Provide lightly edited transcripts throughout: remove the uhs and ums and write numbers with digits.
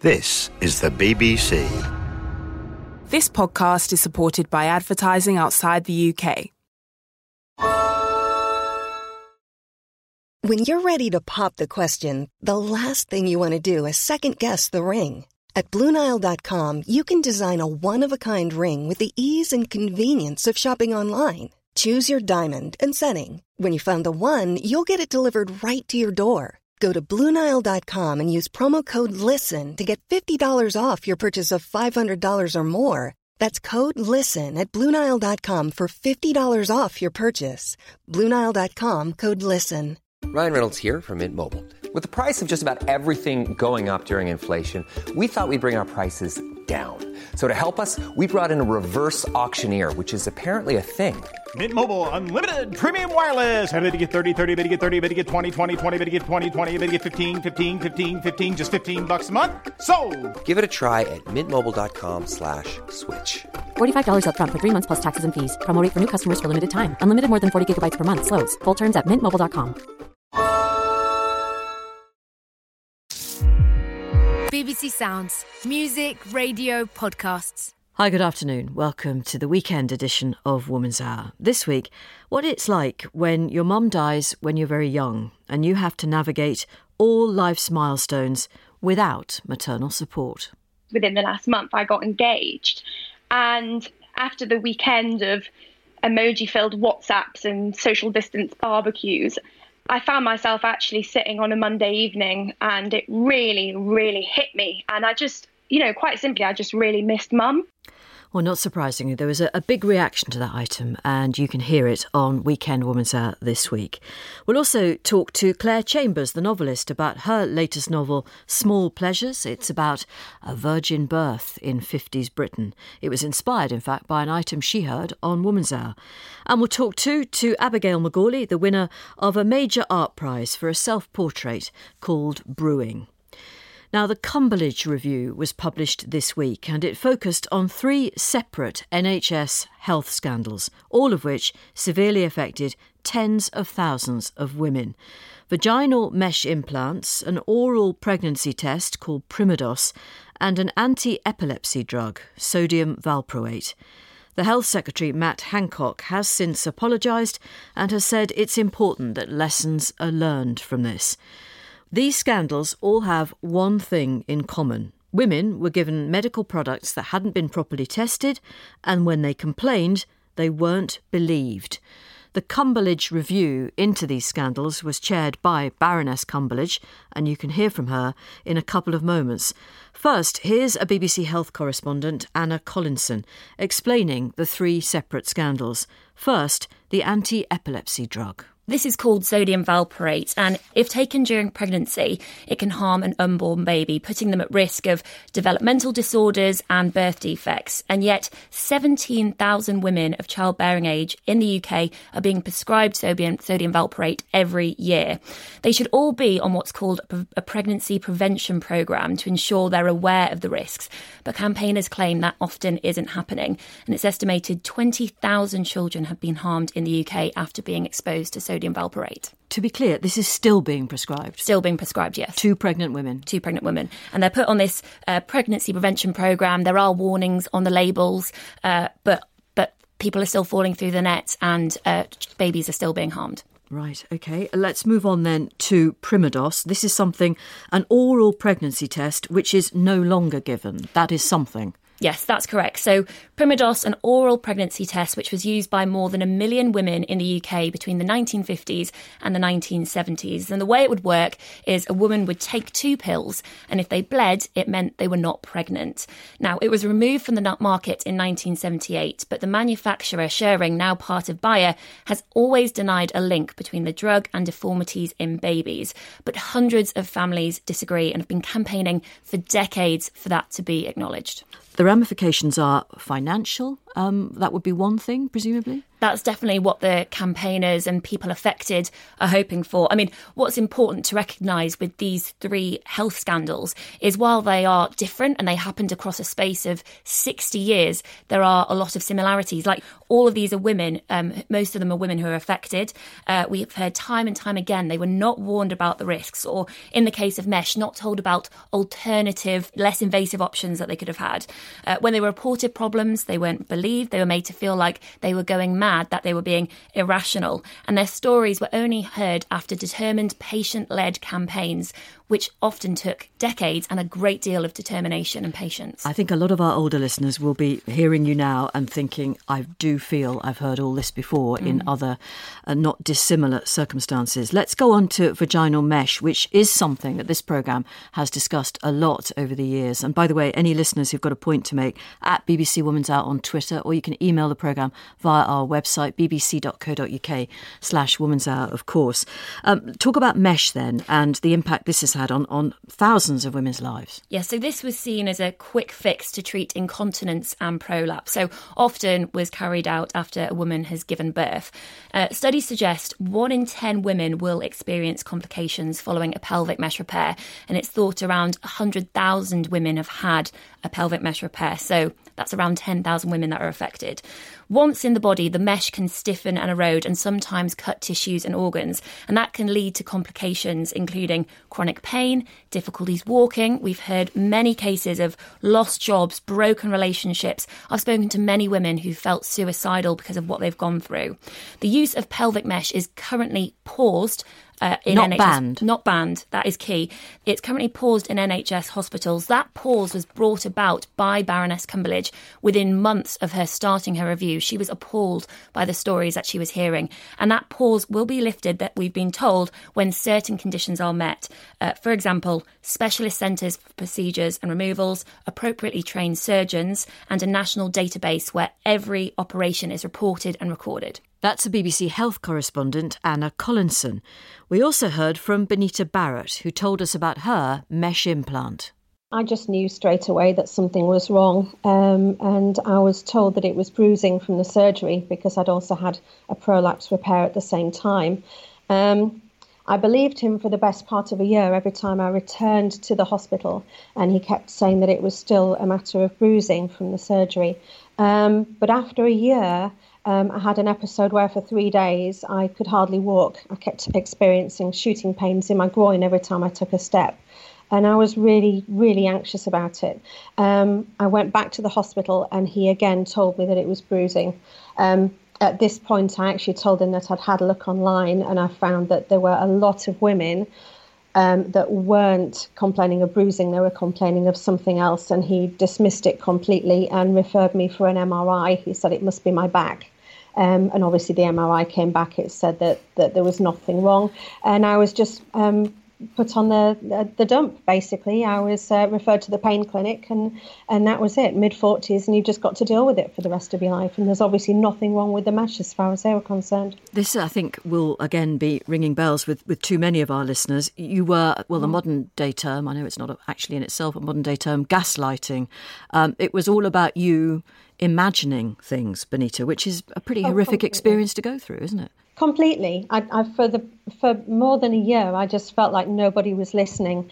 This is the BBC. This podcast is supported by advertising outside the UK. When you're ready to pop the question, the last thing you want to do is second-guess the ring. At BlueNile.com, you can design a one-of-a-kind ring with the ease and convenience of shopping online. Choose your diamond and setting. When you find the one, you'll get it delivered right to your door. Go to BlueNile.com and use promo code LISTEN to get $50 off your purchase of $500 or more. That's code LISTEN at BlueNile.com for $50 off your purchase. BlueNile.com, code LISTEN. Ryan Reynolds here from Mint Mobile. With the price of just about everything going up during inflation, we thought we'd bring our prices down. So to help us, we brought in a reverse auctioneer, which is apparently a thing. Mint Mobile Unlimited Premium Wireless. How to get 30, 30, bit to get 30, bit to get 20, 20, 20, bit to get 20, 20, bit to get 15, 15, 15, 15, just $15 a month? Sold! Give it a try at mintmobile.com/switch. $45 up front for 3 months plus taxes and fees. Promo rate for new customers for limited time. Unlimited more than 40 gigabytes per month. Slows full terms at mintmobile.com. BBC Sounds. Music, radio, podcasts. Hi, good afternoon. Welcome to the weekend edition of Woman's Hour. This week, what it's like when your mum dies when you're very young and you have to navigate all life's milestones without maternal support. Within the last month, I got engaged. And after the weekend of emoji-filled WhatsApps and social distance barbecues, I found myself actually sitting on a Monday evening and it really, really hit me. And I just, quite simply, I just really missed Mum. Well, not surprisingly, there was a big reaction to that item, and you can hear it on Weekend Woman's Hour this week. We'll also talk to Claire Chambers, the novelist, about her latest novel, Small Pleasures. It's about a virgin birth in 50s Britain. It was inspired, in fact, by an item she heard on Woman's Hour. And we'll talk too to Abigail Macaulay, the winner of a major art prize for a self-portrait called Brewing. Now, the Cumberledge Review was published this week and it focused on 3 separate NHS health scandals, all of which severely affected tens of thousands of women. Vaginal mesh implants, an oral pregnancy test called Primodos, and an anti-epilepsy drug, sodium valproate. The Health Secretary, Matt Hancock, has since apologised and has said it's important that lessons are learned from this. These scandals all have one thing in common. Women were given medical products that hadn't been properly tested, and when they complained, they weren't believed. The Cumberledge Review into these scandals was chaired by Baroness Cumberledge, and you can hear from her in a couple of moments. First, here's a BBC Health correspondent, Anna Collinson, explaining the 3 separate scandals. First, the anti-epilepsy drug. This is called sodium valproate, and if taken during pregnancy, it can harm an unborn baby, putting them at risk of developmental disorders and birth defects. And yet, 17,000 women of childbearing age in the UK are being prescribed sodium valproate every year. They should all be on what's called a pregnancy prevention programme to ensure they're aware of the risks. But campaigners claim that often isn't happening, and it's estimated 20,000 children have been harmed in the UK after being exposed to sodium valproate. To be clear, this is still being prescribed? Still being prescribed, yes. 2 pregnant women? 2 pregnant women. And they're put on this pregnancy prevention programme. There are warnings on the labels, but people are still falling through the net and babies are still being harmed. Right, OK. Let's move on then to Primodos. This is an oral pregnancy test, which is no longer given. That is something. Yes, that's correct. So Primodos, an oral pregnancy test which was used by more than 1 million women in the UK between the 1950s and the 1970s. And the way it would work is a woman would take 2 pills, and if they bled, it meant they were not pregnant. Now, it was removed from the market in 1978, but the manufacturer, Schering, now part of Bayer, has always denied a link between the drug and deformities in babies. But hundreds of families disagree and have been campaigning for decades for that to be acknowledged. The ramifications are financial that would be one thing, presumably? That's definitely what the campaigners and people affected are hoping for. I mean, what's important to recognise with these 3 health scandals is while they are different and they happened across a space of 60 years, there are a lot of similarities. Like, all of these are women. Most of them are women who are affected. We've heard time and time again they were not warned about the risks, or in the case of mesh, not told about alternative, less invasive options that they could have had. When they were reported problems, they weren't believed. They were made to feel like they were going mad, that they were being irrational, and their stories were only heard after determined patient-led campaigns, which often took decades and a great deal of determination and patience. I think a lot of our older listeners will be hearing you now and thinking, I do feel I've heard all this before in other not dissimilar circumstances. Let's go on to vaginal mesh, which is something that this programme has discussed a lot over the years. And by the way, any listeners who've got a point to make, at BBC Woman's Hour on Twitter, or you can email the programme via our website, bbc.co.uk/Woman's Hour, of course. Talk about mesh then, and the impact this has had on thousands of women's lives. Yeah, so this was seen as a quick fix to treat incontinence and prolapse. So often was carried out after a woman has given birth. Studies suggest 1 in 10 women will experience complications following a pelvic mesh repair, and it's thought around 100,000 women have had a pelvic mesh repair. So that's around 10,000 women that are affected. Once in the body, the mesh can stiffen and erode and sometimes cut tissues and organs, and that can lead to complications including chronic pain, difficulties walking. We've heard many cases of lost jobs, broken relationships. I've spoken to many women who felt suicidal because of what they've gone through. The use of pelvic mesh is currently paused. Not NHS, banned. Not banned. That is key. It's currently paused in NHS hospitals. That pause was brought about by Baroness Cumberledge within months of her starting her review. She was appalled by the stories that she was hearing. And that pause will be lifted, that we've been told, when certain conditions are met. For example, specialist centres for procedures and removals, appropriately trained surgeons, and a national database where every operation is reported and recorded. That's a BBC Health correspondent, Anna Collinson. We also heard from Benita Barrett, who told us about her mesh implant. I just knew straight away that something was wrong, and I was told that it was bruising from the surgery because I'd also had a prolapse repair at the same time. I believed him for the best part of a year every time I returned to the hospital, and he kept saying that it was still a matter of bruising from the surgery. But after a year, I had an episode where for 3 days I could hardly walk. I kept experiencing shooting pains in my groin every time I took a step. And I was really, really anxious about it. I went back to the hospital and he again told me that it was bruising. At this point, I actually told him that I'd had a look online and I found that there were a lot of women that weren't complaining of bruising, they were complaining of something else. And he dismissed it completely and referred me for an MRI. He said it must be my back. And obviously the MRI came back, it said that there was nothing wrong. And I was just put on the dump, basically. I was referred to the pain clinic and that was it, mid-40s, and you've just got to deal with it for the rest of your life. And there's obviously nothing wrong with the mesh as far as they were concerned. This, I think, will again be ringing bells with too many of our listeners. You were, well, the modern day term, I know it's not actually in itself a modern day term, gaslighting. It was all about you imagining things, Benita, which is a pretty horrific experience to go through, isn't it? Completely. For more than a year, I just felt like nobody was listening.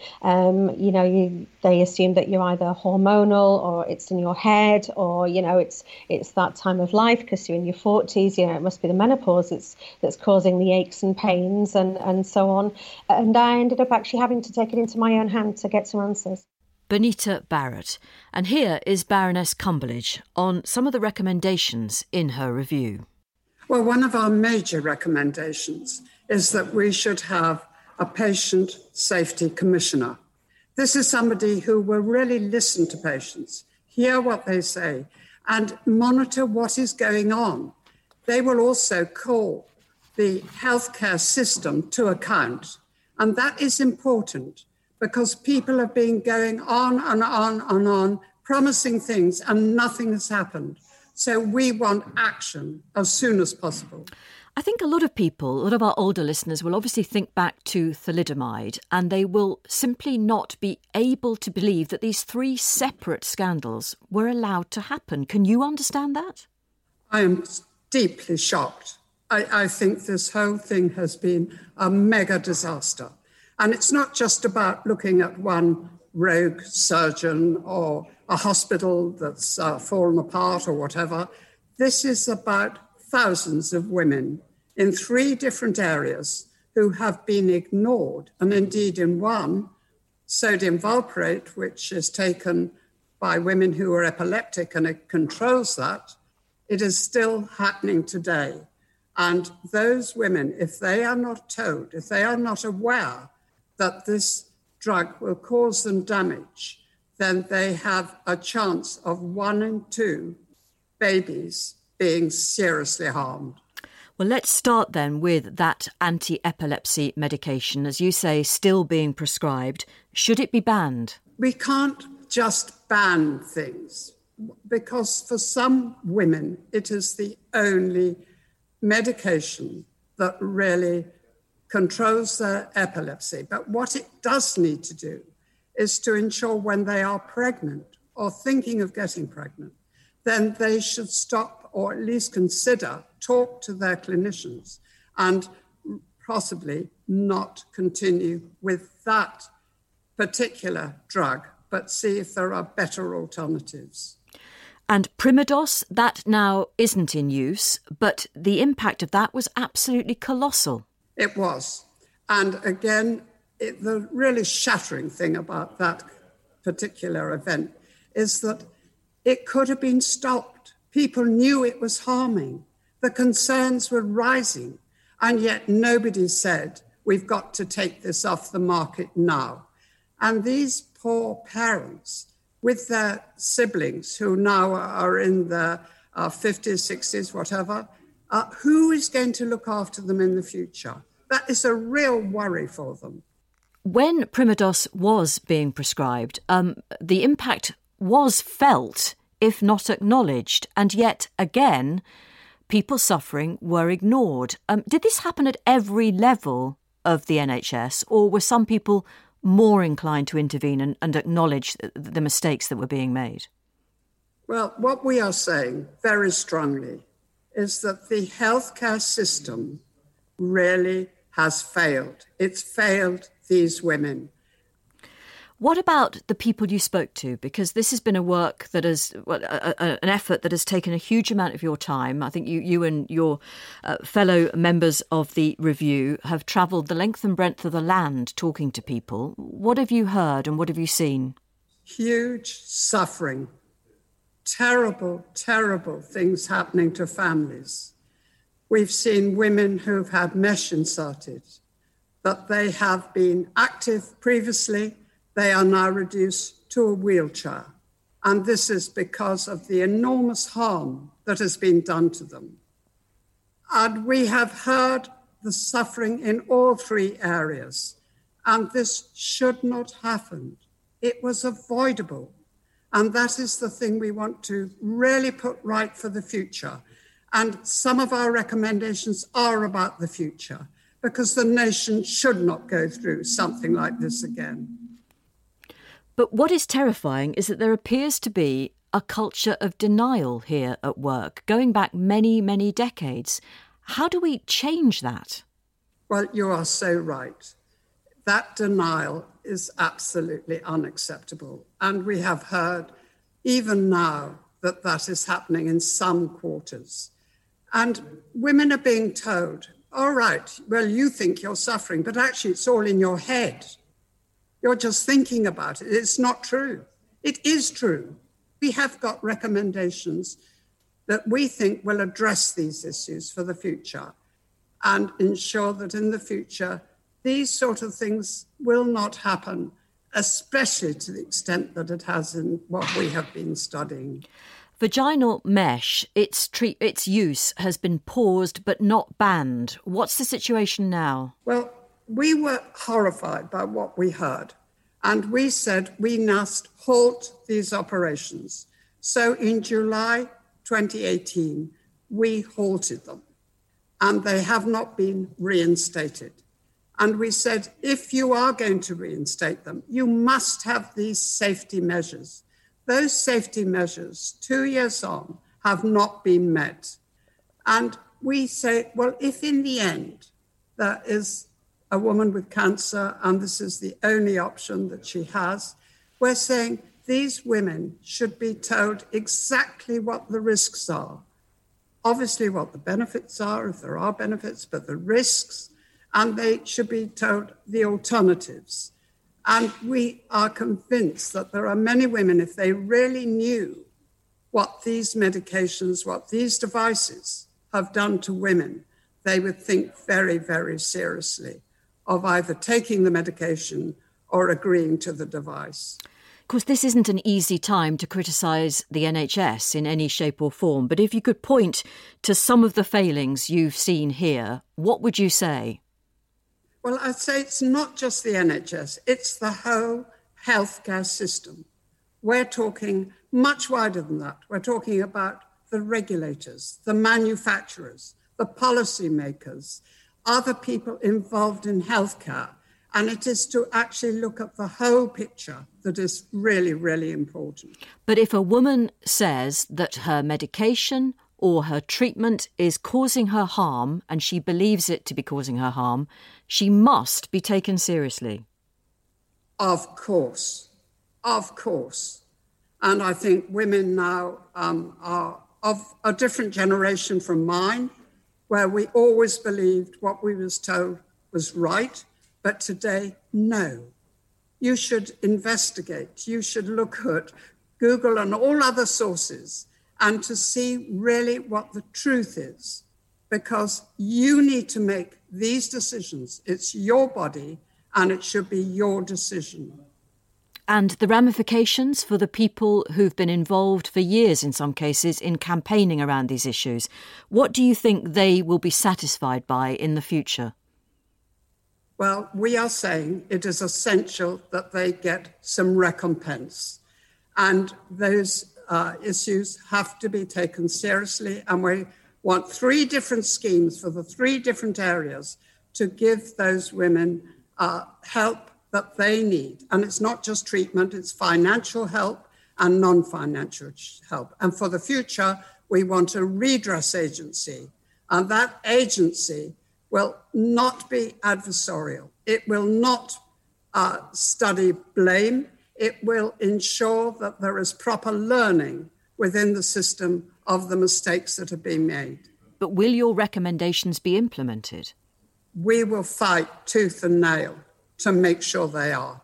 They assume that you're either hormonal or it's in your head, or it's that time of life because you're in your 40s. It must be the menopause that's causing the aches and pains and so on. And I ended up actually having to take it into my own hand to get some answers. Benita Barrett. And here is Baroness Cumberledge on some of the recommendations in her review. Well, one of our major recommendations is that we should have a patient safety commissioner. This is somebody who will really listen to patients, hear what they say, and monitor what is going on. They will also call the healthcare system to account. And that is important because people have been going on and on and on, promising things, and nothing has happened. So we want action as soon as possible. I think a lot of our older listeners will obviously think back to thalidomide, and they will simply not be able to believe that these 3 separate scandals were allowed to happen. Can you understand that? I am deeply shocked. I think this whole thing has been a mega disaster. And it's not just about looking at one rogue surgeon or a hospital that's fallen apart or whatever. This is about thousands of women in 3 different areas who have been ignored. And indeed, in one, sodium valproate, which is taken by women who are epileptic and it controls that, it is still happening today. And those women, if they are not told, if they are not aware that this drug will cause them damage, then they have a chance of 1 in 2 babies being seriously harmed. Well, let's start then with that anti-epilepsy medication, as you say, still being prescribed. Should it be banned? We can't just ban things because for some women, it is the only medication that really controls their epilepsy. But what it does need to do is to ensure when they are pregnant or thinking of getting pregnant, then they should stop or at least consider, talk to their clinicians and possibly not continue with that particular drug, but see if there are better alternatives. And Primodos, that now isn't in use, but the impact of that was absolutely colossal. It was. And again, the really shattering thing about that particular event is that it could have been stopped. People knew it was harming. The concerns were rising. And yet nobody said, we've got to take this off the market now. And these poor parents with their siblings who now are in their 50s, 60s, whatever, who is going to look after them in the future? That is a real worry for them. When Primodos was being prescribed, the impact was felt, if not acknowledged, and yet again, people suffering were ignored. Did this happen at every level of the NHS, or were some people more inclined to intervene and acknowledge the mistakes that were being made? Well, what we are saying very strongly is that the healthcare system really has failed. It's failed these women. What about the people you spoke to? Because this has been a work that has, an effort that has taken a huge amount of your time. I think you and your fellow members of the review have travelled the length and breadth of the land talking to people. What have you heard and what have you seen? Huge suffering. Terrible, terrible things happening to families. We've seen women who've had mesh inserted, but they have been active previously. They are now reduced to a wheelchair. And this is because of the enormous harm that has been done to them. And we have heard the suffering in all 3 areas. And this should not happen. It was avoidable. And that is the thing we want to really put right for the future. And some of our recommendations are about the future, because the nation should not go through something like this again. But what is terrifying is that there appears to be a culture of denial here at work, going back many, many decades. How do we change that? Well, you are so right. That denial is absolutely unacceptable. And we have heard, even now, that that is happening in some quarters. And women are being told, all right, well, you think you're suffering, but actually it's all in your head. You're just thinking about it. It's not true. It is true. We have got recommendations that we think will address these issues for the future and ensure that in the future, these sort of things will not happen, especially to the extent that it has in what we have been studying. Vaginal mesh, its use has been paused but not banned. What's the situation now? Well, we were horrified by what we heard, and we said we must halt these operations. So in July 2018, we halted them, and they have not been reinstated. And we said, if you are going to reinstate them, you must have these safety measures. Those safety measures, 2 years on, have not been met. And we say, well, if in the end there is a woman with cancer and this is the only option that she has, we're saying these women should be told exactly what the risks are. Obviously what the benefits are, if there are benefits, but the risks, and they should be told the alternatives. And we are convinced that there are many women, if they really knew what these medications, what these devices have done to women, they would think very, very seriously of either taking the medication or agreeing to the device. Of course, this isn't an easy time to criticise the NHS in any shape or form, but if you could point to some of the failings you've seen here, what would you say? Well, I'd say it's not just the NHS, it's the whole healthcare system. We're talking much wider than that. We're talking about the regulators, the manufacturers, the policymakers, other people involved in healthcare. And it is to actually look at the whole picture that is really, really important. But if a woman says that her medication or her treatment is causing her harm and she believes it to be causing her harm, she must be taken seriously. Of course. And I think women now are of a different generation from mine, where we always believed what we was told was right. But today, no. You should investigate. You should look at Google and all other sources and to see really what the truth is, because you need to make these decisions. It's your body and it should be your decision. And the ramifications for the people who've been involved for years, in some cases, in campaigning around these issues. What do you think they will be satisfied by in the future? Well, we are saying it is essential that they get some recompense. And those issues have to be taken seriously. And we want 3 different schemes for the 3 different areas to give those women help that they need. And it's not just treatment, it's financial help and non-financial help. And for the future, we want a redress agency. And that agency will not be adversarial. It will not study blame. It will ensure that there is proper learning within the system of the mistakes that have been made. But will your recommendations be implemented? We will fight tooth and nail to make sure they are.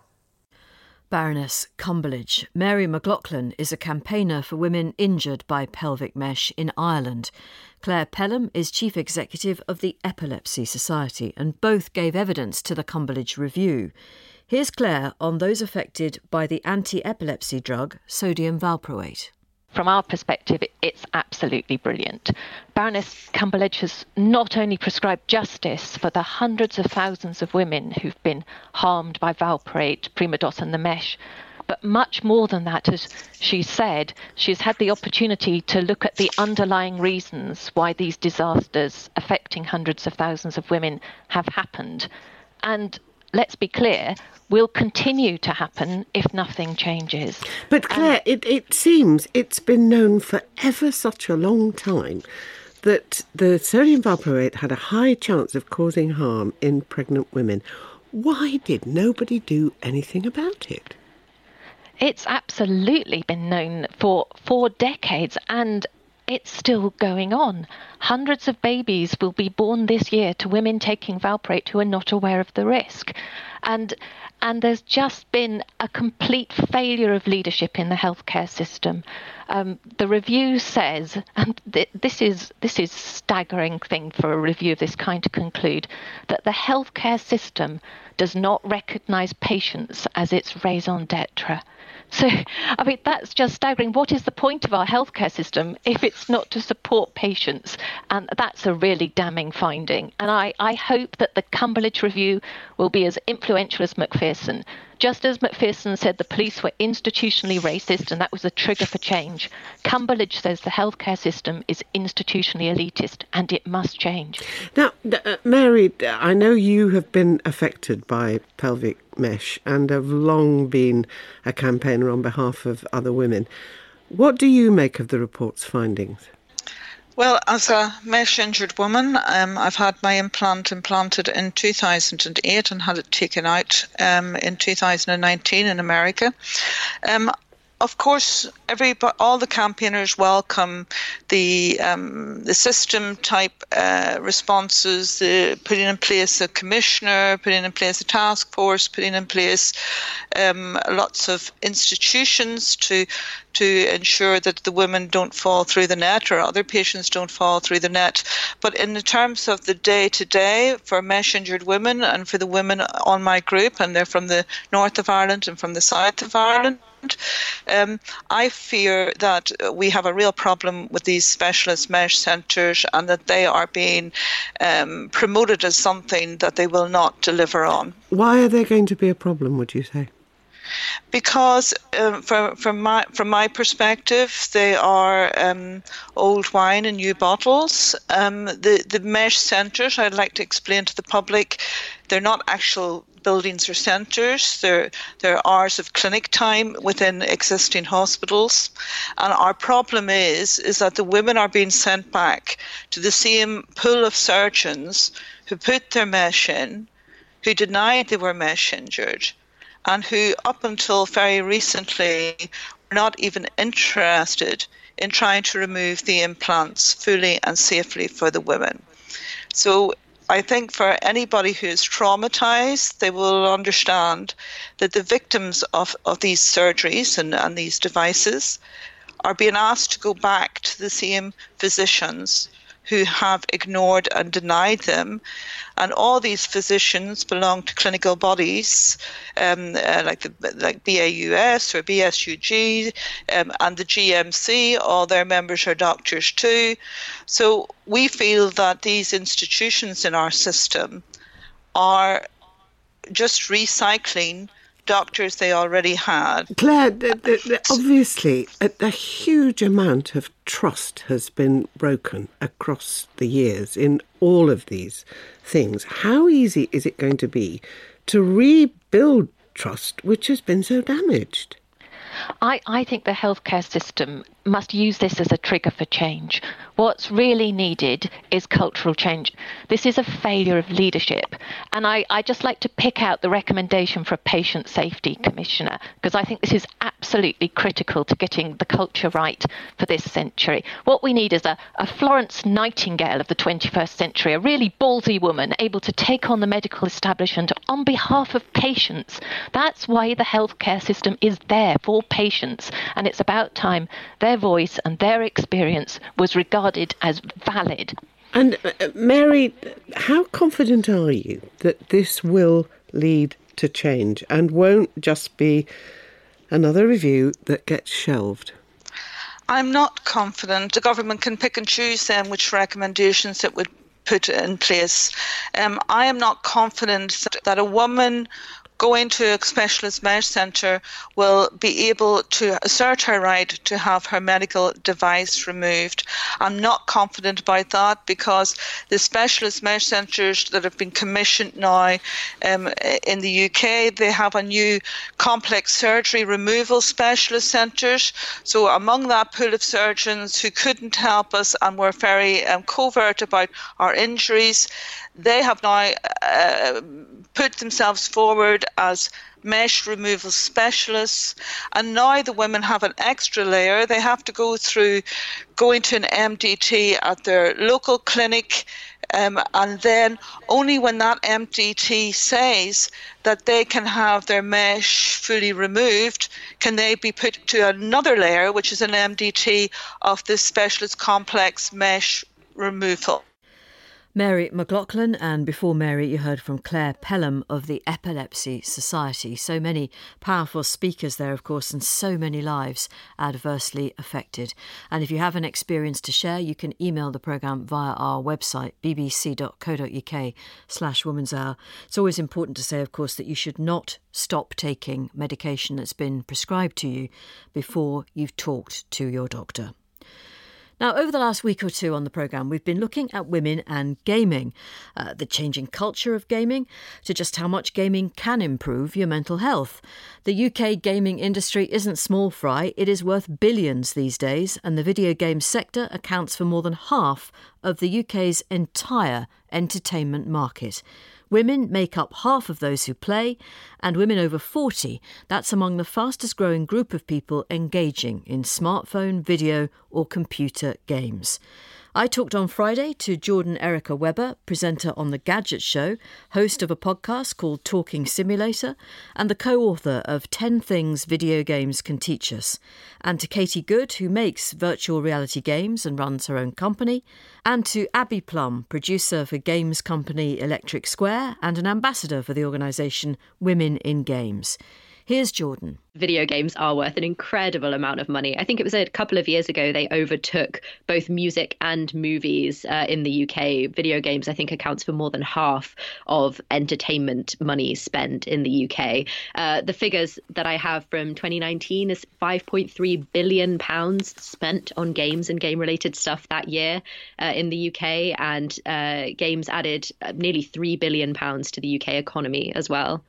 Baroness Cumberledge. Mary McLaughlin is a campaigner for women injured by pelvic mesh in Ireland. Claire Pelham is Chief Executive of the Epilepsy Society, and both gave evidence to the Cumberledge Review. Here's Claire on those affected by the anti-epilepsy drug sodium valproate. From our perspective, it's absolutely brilliant. Baroness Cumberledge has not only prescribed justice for the hundreds of thousands of women who've been harmed by valproate, Primadot and the mesh, but much more than that, as she said, she's had the opportunity to look at the underlying reasons why these disasters affecting hundreds of thousands of women have happened. And let's be clear, will continue to happen if nothing changes. But Claire, it seems it's been known for ever such a long time that the sodium valproate had a high chance of causing harm in pregnant women. Why did nobody do anything about it? It's absolutely been known for 4 decades, and it's still going on. Hundreds of babies will be born this year to women taking valproate who are not aware of the risk. And there's just been a complete failure of leadership in the healthcare system. The review says, and this is a staggering thing for a review of this kind to conclude, that the healthcare system does not recognise patients as its raison d'etre. So, I mean, that's just staggering. What is the point of our healthcare system if it's not to support patients? And that's a really damning finding. And I hope that the Cumberledge Review will be as influential as Macpherson. Just as Macpherson said the police were institutionally racist and that was a trigger for change, Cumberledge says the healthcare system is institutionally elitist and it must change. Now, Mary, I know you have been affected by pelvic mesh and have long been a campaigner on behalf of other women. What do you make of the report's findings? Well, as a mesh-injured woman, I've had my implant implanted in 2008 and had it taken out in 2019 in America. Of course, all the campaigners welcome the system type responses, the putting in place a commissioner, putting in place a task force, putting in place lots of institutions to ensure that the women don't fall through the net or other patients don't fall through the net. But in the terms of the day-to-day for mesh-injured women and for the women on my group, and they're from the north of Ireland and from the south of Ireland, I fear that we have a real problem with these specialist mesh centres and that they are being promoted as something that they will not deliver on. Why are they going to be a problem, would you say? Because from my perspective, they are old wine in new bottles. The mesh centres, I'd like to explain to the public, they're not actual buildings or centres. They're hours of clinic time within existing hospitals. And our problem is that the women are being sent back to the same pool of surgeons who put their mesh in, who denied they were mesh injured, and who up until very recently were not even interested in trying to remove the implants fully and safely for the women. So I think for anybody who is traumatized, they will understand that the victims of these surgeries and these devices are being asked to go back to the same physicians who have ignored and denied them. And all these physicians belong to clinical bodies like BAUS or BSUG and the GMC. All their members are doctors too. So we feel that these institutions in our system are just recycling doctors they already had. Claire, obviously a huge amount of trust has been broken across the years in all of these things. How easy is it going to be to rebuild trust which has been so damaged? I think the healthcare system must use this as a trigger for change. What's really needed is cultural change. This is a failure of leadership. And I just like to pick out the recommendation for a patient safety commissioner, because I think this is absolutely critical to getting the culture right for this century. What we need is a Florence Nightingale of the 21st century, a really ballsy woman able to take on the medical establishment on behalf of patients. That's why the healthcare system is there, for patients. And it's about time their voice and their experience was regarded as valid. And Mary, how confident are you that this will lead to change and won't just be another review that gets shelved? I'm not confident. The government can pick and choose then which recommendations it would put in place. I am not confident that a woman going to a specialist mesh centre will be able to assert her right to have her medical device removed. I'm not confident about that because the specialist mesh centres that have been commissioned now in the UK, they have a new complex surgery removal specialist centres. So among that pool of surgeons who couldn't help us and were very covert about our injuries, they have now put themselves forward as mesh removal specialists, and now the women have an extra layer. They have to go through going to an MDT at their local clinic, and then only when that MDT says that they can have their mesh fully removed can they be put to another layer, which is an MDT of this specialist complex mesh removal. Mary McLaughlin, and before Mary you heard from Claire Pelham of the Epilepsy Society. So many powerful speakers there, of course, and so many lives adversely affected. And if you have an experience to share, you can email the programme via our website, bbc.co.uk/Woman's Hour. It's always important to say, of course, that you should not stop taking medication that's been prescribed to you before you've talked to your doctor. Now, over the last week or two on the programme, we've been looking at women and gaming, the changing culture of gaming, to just how much gaming can improve your mental health. The UK gaming industry isn't small fry, it is worth billions these days, and the video game sector accounts for more than half of the UK's entire entertainment market. Women make up half of those who play, and women over 40, that's among the fastest growing group of people engaging in smartphone, video or computer games. I talked on Friday to Jordan Erica Webber, presenter on The Gadget Show, host of a podcast called Talking Simulator, and the co-author of 10 Things Video Games Can Teach Us, and to Katie Good, who makes virtual reality games and runs her own company, and to Abby Plum, producer for games company Electric Square and an ambassador for the organisation Women in Games. Here's Jordan. Video games are worth an incredible amount of money. I think it was a couple of years ago they overtook both music and movies in the UK. Video games, I think, accounts for more than half of entertainment money spent in the UK. The figures that I have from 2019 is £5.3 billion spent on games and game-related stuff that year in the UK, and games added nearly £3 billion to the UK economy as well.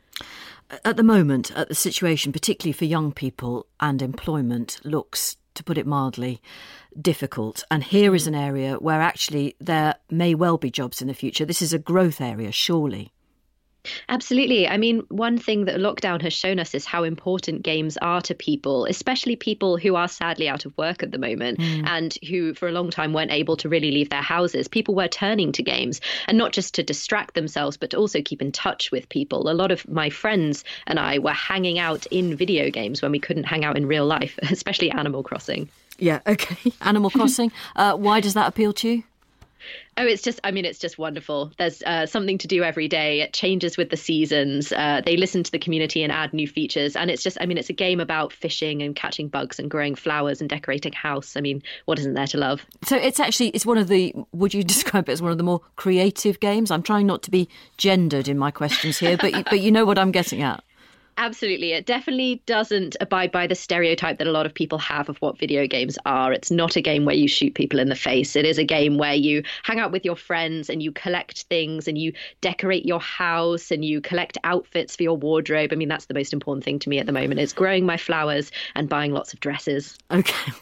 At the moment, the situation, particularly for young people and employment, looks, to put it mildly, difficult. And here is an area where actually there may well be jobs in the future. This is a growth area, surely. Absolutely. I mean, one thing that lockdown has shown us is how important games are to people, especially people who are sadly out of work at the moment and who for a long time weren't able to really leave their houses. People were turning to games, and not just to distract themselves, but to also keep in touch with people. A lot of my friends and I were hanging out in video games when we couldn't hang out in real life, especially Animal Crossing. Yeah, OK. Animal Crossing. Why does that appeal to you? Oh, it's just wonderful. There's something to do every day. It changes with the seasons. They listen to the community and add new features. And it's a game about fishing and catching bugs and growing flowers and decorating a house. I mean, what isn't there to love? So it's one of the, would you describe it as one of the more creative games? I'm trying not to be gendered in my questions here, but you know what I'm getting at. Absolutely. It definitely doesn't abide by the stereotype that a lot of people have of what video games are. It's not a game where you shoot people in the face. It is a game where you hang out with your friends and you collect things and you decorate your house and you collect outfits for your wardrobe. I mean, that's the most important thing to me at the moment. It's growing my flowers and buying lots of dresses. OK.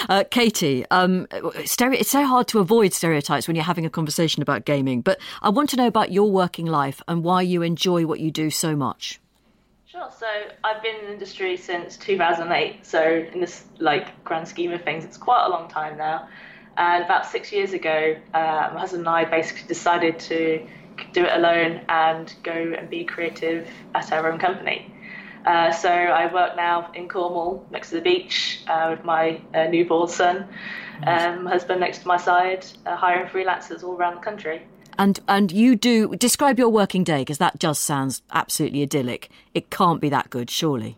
Katie, it's so hard to avoid stereotypes when you're having a conversation about gaming. But I want to know about your working life and why you enjoy what you do so much. Sure. So I've been in the industry since 2008. So in this grand scheme of things, it's quite a long time now. And about 6 years ago, my husband and I basically decided to do it alone and go and be creative at our own company. So I work now in Cornwall next to the beach with my newborn son, my husband next to my side, hiring freelancers all around the country. And you do, describe your working day, because that just sounds absolutely idyllic. It can't be that good, surely.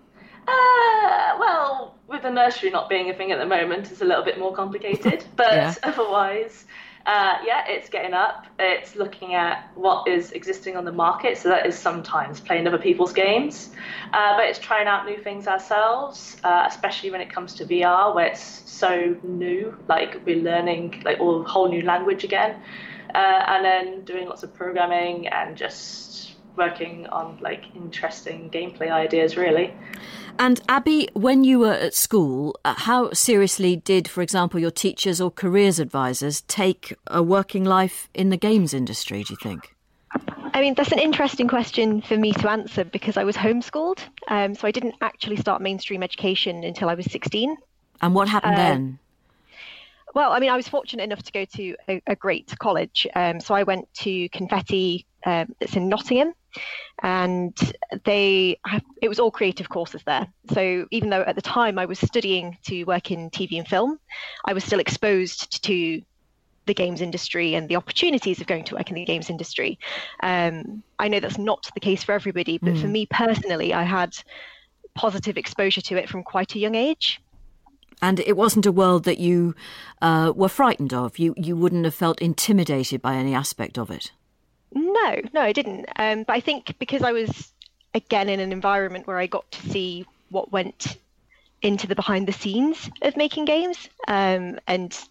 Well, with the nursery not being a thing at the moment, it's a little bit more complicated. But Otherwise, it's getting up. It's looking at what is existing on the market. So that is sometimes playing other people's games. But it's trying out new things ourselves, especially when it comes to VR, where it's so new. We're learning a whole new language again. And then doing lots of programming and just working on interesting gameplay ideas, really. And Abby, when you were at school, how seriously did, for example, your teachers or careers advisors take a working life in the games industry, do you think? I mean, that's an interesting question for me to answer because I was homeschooled. So I didn't actually start mainstream education until I was 16. And what happened then? Well, I mean, I was fortunate enough to go to a great college. So I went to Confetti, that's in Nottingham, and it was all creative courses there. So even though at the time I was studying to work in TV and film, I was still exposed to the games industry and the opportunities of going to work in the games industry. I know that's not the case for everybody, but for me personally, I had positive exposure to it from quite a young age. And it wasn't a world that you were frightened of? You wouldn't have felt intimidated by any aspect of it? No, I didn't. But I think because I was, again, in an environment where I got to see what went into the behind the scenes of making games, and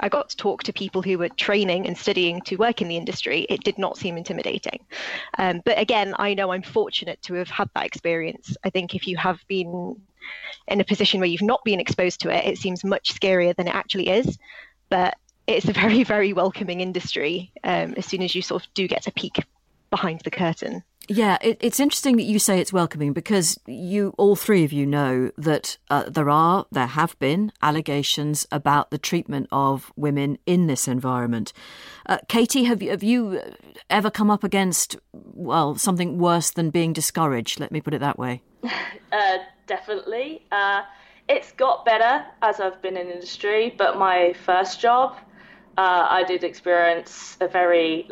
I got to talk to people who were training and studying to work in the industry, it did not seem intimidating. But again, I know I'm fortunate to have had that experience. I think if you have been in a position where you've not been exposed to it, it seems much scarier than it actually is. But it's a very, very welcoming industry as soon as you sort of do get to peek behind the curtain. Yeah, it's interesting that you say it's welcoming, because all three of you know that there have been allegations about the treatment of women in this environment. Katie, have you ever come up against, well, something worse than being discouraged? Let me put it that way. Definitely. It's got better as I've been in industry, but my first job, I did experience a very,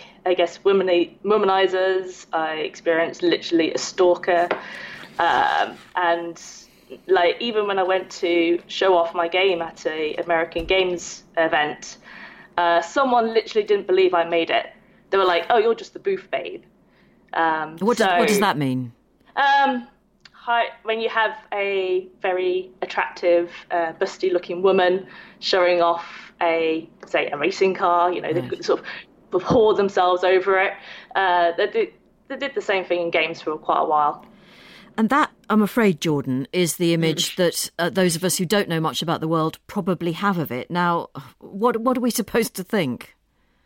womanizers. I experienced literally a stalker. And even when I went to show off my game at a American Games event, someone literally didn't believe I made it. They were like, "Oh, you're just the booth babe." What does that mean? When you have a very attractive, busty-looking woman showing off a racing car, they sort of hoard themselves over it. They did the same thing in games for quite a while. And that, I'm afraid, Jordan, is the image that those of us who don't know much about the world probably have of it. Now, what are we supposed to think?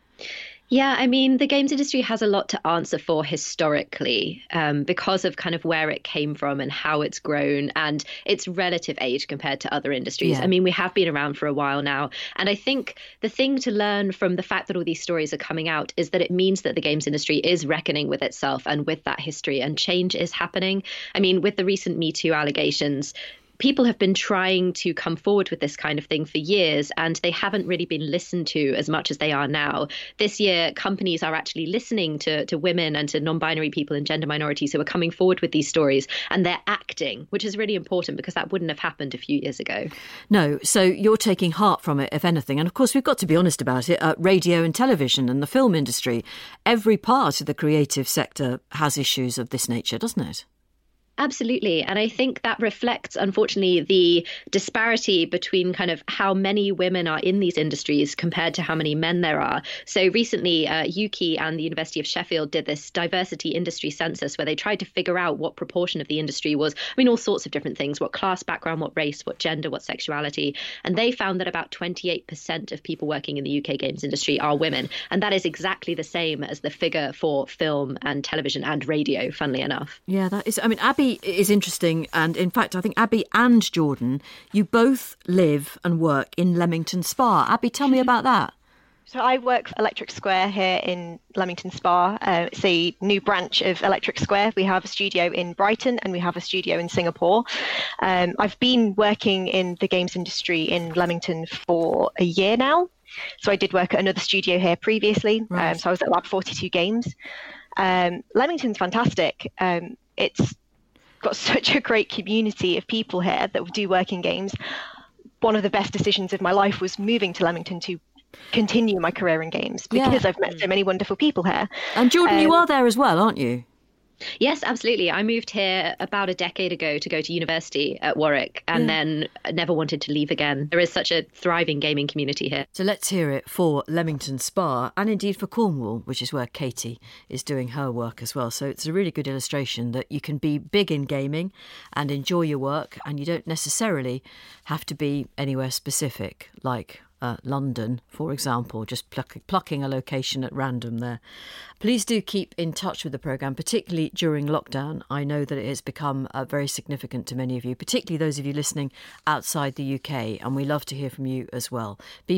Yeah, I mean, the games industry has a lot to answer for historically because of kind of where it came from and how it's grown and its relative age compared to other industries. Yeah. I mean, we have been around for a while now. And I think the thing to learn from the fact that all these stories are coming out is that it means that the games industry is reckoning with itself and with that history, and change is happening. I mean, with the recent Me Too allegations, people have been trying to come forward with this kind of thing for years, and they haven't really been listened to as much as they are now. This year, companies are actually listening to women and to non-binary people and gender minorities who are coming forward with these stories, and they're acting, which is really important because that wouldn't have happened a few years ago. No, so you're taking heart from it, if anything. And of course, we've got to be honest about it. Radio and television and the film industry, every part of the creative sector has issues of this nature, doesn't it? Absolutely. And I think that reflects, unfortunately, the disparity between kind of how many women are in these industries compared to how many men there are. So recently, UKI and the University of Sheffield did this diversity industry census where they tried to figure out what proportion of the industry was, I mean, all sorts of different things, what class background, what race, what gender, what sexuality. And they found that about 28% of people working in the UK games industry are women. And that is exactly the same as the figure for film and television and radio, funnily enough. Yeah, that is, I mean, Abby is interesting, and in fact I think Abby and Jordan, you both live and work in Leamington Spa. Abby, tell me about that. So I work for Electric Square here in Leamington Spa. It's a new branch of Electric Square. We have a studio in Brighton and we have a studio in Singapore. I've been working in the games industry in Leamington for a year now. So I did work at another studio here previously. Right. So I was at Lab 42 Games. Leamington's fantastic. It's got such a great community of people here that do work in games. One of the best decisions of my life was moving to Leamington to continue my career in games because I've met so many wonderful people here. And Jordan, you are there as well, aren't you? Yes, absolutely. I moved here about a decade ago to go to university at Warwick and then never wanted to leave again. There is such a thriving gaming community here. So let's hear it for Leamington Spa and indeed for Cornwall, which is where Katie is doing her work as well. So it's a really good illustration that you can be big in gaming and enjoy your work, and you don't necessarily have to be anywhere specific like London, for example, just plucking a location at random there. Please do keep in touch with the programme, particularly during lockdown. I know that it has become very significant to many of you, particularly those of you listening outside the UK, and we love to hear from you as well.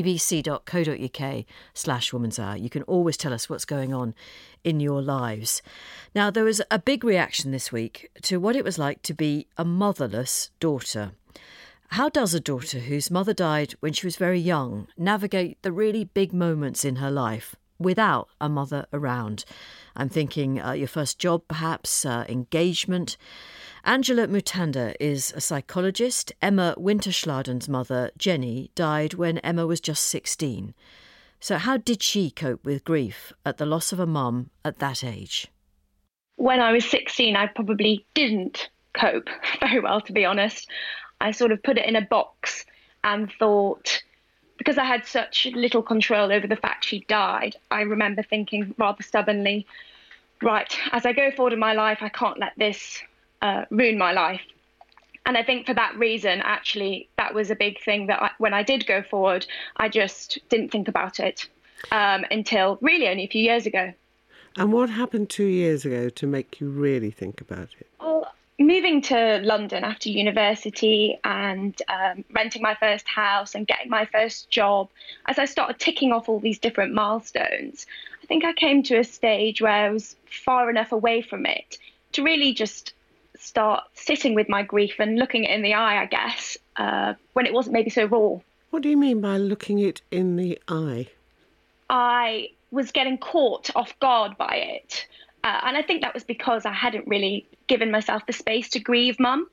bbc.co.uk/Woman's Hour. You can always tell us what's going on in your lives. Now, there was a big reaction this week to what it was like to be a motherless daughter. How does a daughter whose mother died when she was very young navigate the really big moments in her life without a mother around? I'm thinking your first job, perhaps, engagement. Angela Mutanda is a psychologist. Emma Winterschladen's mother, Jenny, died when Emma was just 16. So how did she cope with grief at the loss of a mum at that age? When I was 16, I probably didn't cope very well, to be honest. I sort of put it in a box and thought, because I had such little control over the fact she died, I remember thinking rather stubbornly, right, as I go forward in my life, I can't let this ruin my life. And I think for that reason, actually, that was a big thing that when I did go forward, I just didn't think about it until really only a few years ago. And what happened 2 years ago to make you really think about it? Well, moving to London after university and renting my first house and getting my first job, as I started ticking off all these different milestones, I think I came to a stage where I was far enough away from it to really just start sitting with my grief and looking it in the eye, I guess, when it wasn't maybe so raw. What do you mean by looking it in the eye? I was getting caught off guard by it. And I think that was because I hadn't really given myself the space to grieve Mum.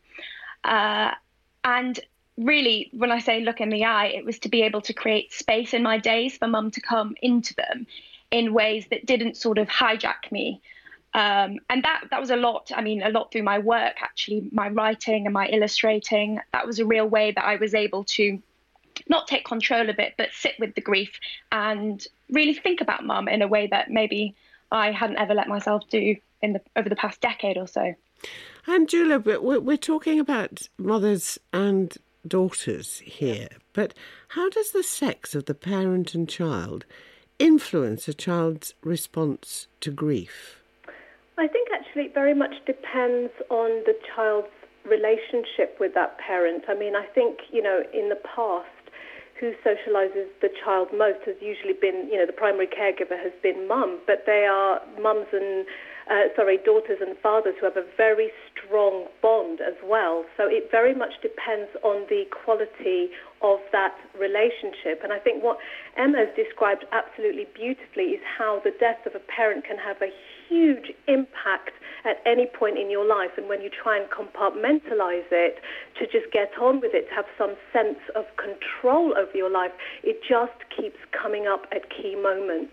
And really, when I say look in the eye, it was to be able to create space in my days for Mum to come into them in ways that didn't sort of hijack me. And that was a lot through my work, actually, my writing and my illustrating. That was a real way that I was able to not take control of it, but sit with the grief and really think about Mum in a way that maybe I hadn't ever let myself do over the past decade or so. And Julia, we're talking about mothers and daughters here, but how does the sex of the parent and child influence a child's response to grief? I think actually it very much depends on the child's relationship with that parent. I mean, I think, in the past, who socialises the child most has usually been, the primary caregiver has been mum, but they are daughters and fathers who have a very strong bond as well. So it very much depends on the quality of that relationship. And I think what Emma has described absolutely beautifully is how the death of a parent can have a huge impact at any point in your life. And when you try and compartmentalise it, to just get on with it, to have some sense of control over your life, it just keeps coming up at key moments.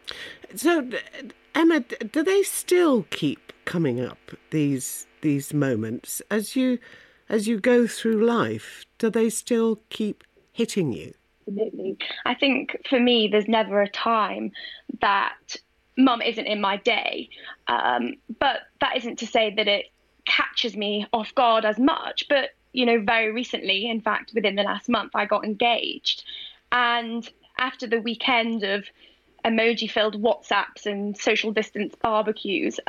So, Emma, do they still keep coming up, these moments as you go through life? Do they still keep hitting you? Absolutely. I think for me, there's never a time that Mum isn't in my day, but that isn't to say that it catches me off guard as much. But very recently, in fact, within the last month, I got engaged, and after the weekend of emoji-filled WhatsApps and social distance barbecues,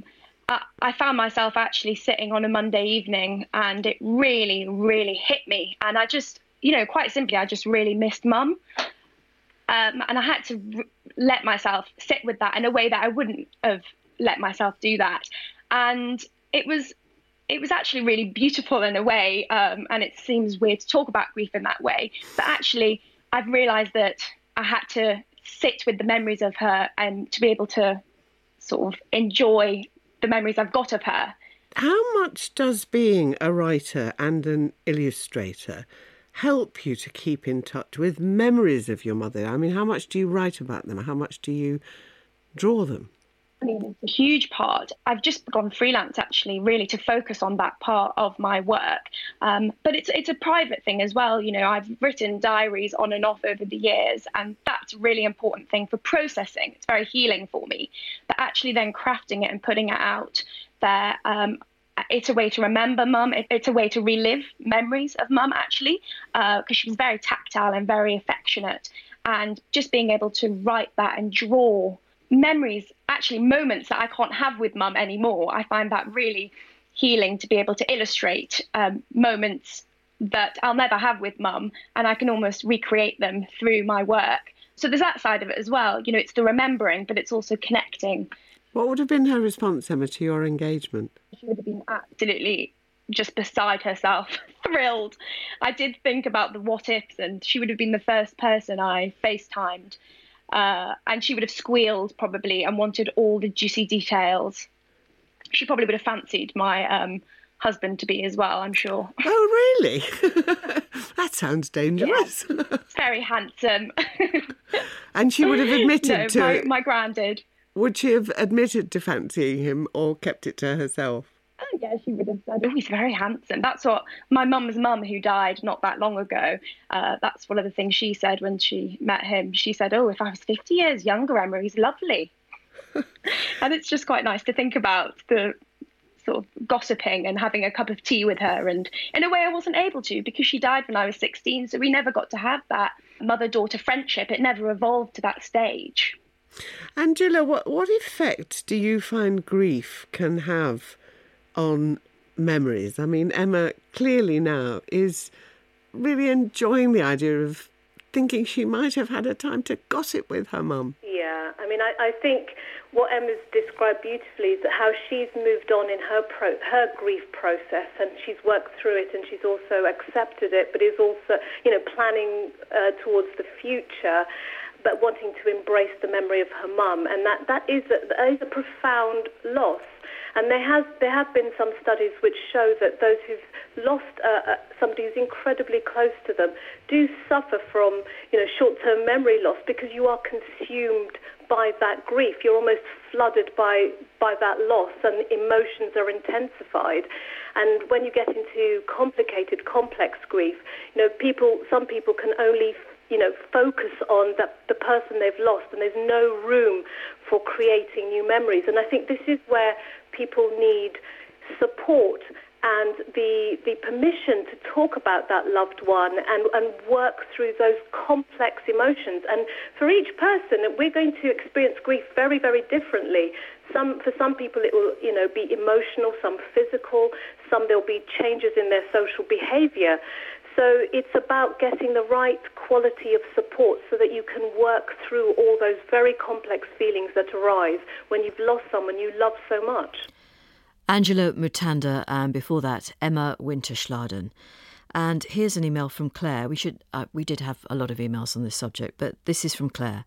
I found myself actually sitting on a Monday evening, and it really, really hit me. And I just, quite simply, I just really missed Mum. And I had to let myself sit with that in a way that I wouldn't have let myself do that. And it was actually really beautiful in a way. And it seems weird to talk about grief in that way. But actually, I've realised that I had to sit with the memories of her and to be able to sort of enjoy the memories I've got of her. How much does being a writer and an illustrator help you to keep in touch with memories of your mother? I mean, how much do you write about them? How much do you draw them? I mean, it's a huge part. I've just gone freelance, actually, really to focus on that part of my work. But it's a private thing as well. I've written diaries on and off over the years, and that's a really important thing for processing. It's very healing for me. But actually then crafting it and putting it out there, it's a way to remember Mum. It's a way to relive memories of Mum, actually, because she was very tactile and very affectionate. And just being able to write that and draw memories, actually moments that I can't have with Mum anymore, I find that really healing to be able to illustrate moments that I'll never have with Mum, and I can almost recreate them through my work. So there's that side of it as well. It's the remembering, but it's also connecting. What would have been her response, Emma, to your engagement? She would have been absolutely just beside herself, thrilled. I did think about the what ifs, and she would have been the first person I FaceTimed. And she would have squealed probably and wanted all the juicy details. She probably would have fancied my husband to be as well, I'm sure. Oh, really? That sounds dangerous. Yeah. Very handsome. And she would have admitted to it? My gran did. Would she have admitted to fancying him or kept it to herself? I guess she would have said, oh, he's very handsome. That's what my mum's mum, who died not that long ago, that's one of the things she said when she met him. She said, oh, if I was 50 years younger, Emma, he's lovely. And it's just quite nice to think about the sort of gossiping and having a cup of tea with her. And in a way, I wasn't able to because she died when I was 16. So we never got to have that mother-daughter friendship. It never evolved to that stage. Angela, what effect do you find grief can have on memories? I mean, Emma clearly now is really enjoying the idea of thinking she might have had a time to gossip with her mum. Yeah, I mean, I think what Emma's described beautifully is that how she's moved on in her grief process, and she's worked through it, and she's also accepted it, but is also, planning towards the future, but wanting to embrace the memory of her mum, and that is a profound loss. And there have been some studies which show that those who've lost somebody who's incredibly close to them do suffer from, short-term memory loss because you are consumed by that grief. You're almost flooded by that loss, and emotions are intensified. And when you get into complicated, complex grief, some people can only focus on the person they've lost, and there's no room for creating new memories. And I think this is where people need support and the permission to talk about that loved one and work through those complex emotions. And for each person, we're going to experience grief very, very differently. For some people, it will, be emotional, some physical, some there'll be changes in their social behaviour. So it's about getting the right quality of support so that you can work through all those very complex feelings that arise when you've lost someone you love so much. Angela Mutanda, and before that, Emma Winterschladen. And here's an email from Claire. We did have a lot of emails on this subject, but this is from Claire.